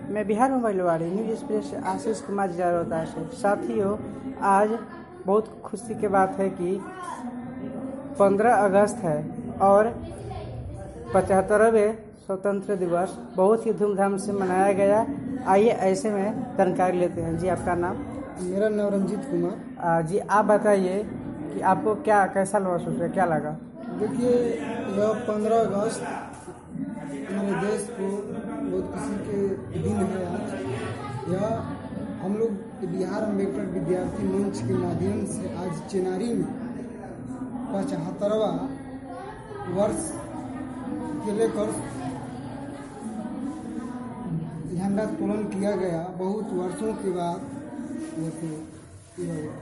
मैं बिहार मोबाइल वाली news express से आशीष कुमार जारोता से। साथियों, आज बहुत खुशी की बात है कि 15 अगस्त है और 75वें स्वतंत्र दिवस बहुत ही धूमधाम से मनाया गया। आइए ऐसे में जानकारी लेते हैं। जी, आपका नाम? मेरा नाम रंजीत कुमार। जी, आप बताइए कि आपको कैसा महसूस है, क्या लगा? देखिए, यह 15 अगस्त हमारे देश को बहुत खुशी के दिन है। आज यह हम लोग बिहार अम्बेडकर विद्यार्थी मंच के माध्यम से आज चेनारी में 75वां वर्ष के लेकर झंडा तोलन किया गया। बहुत वर्षों के बाद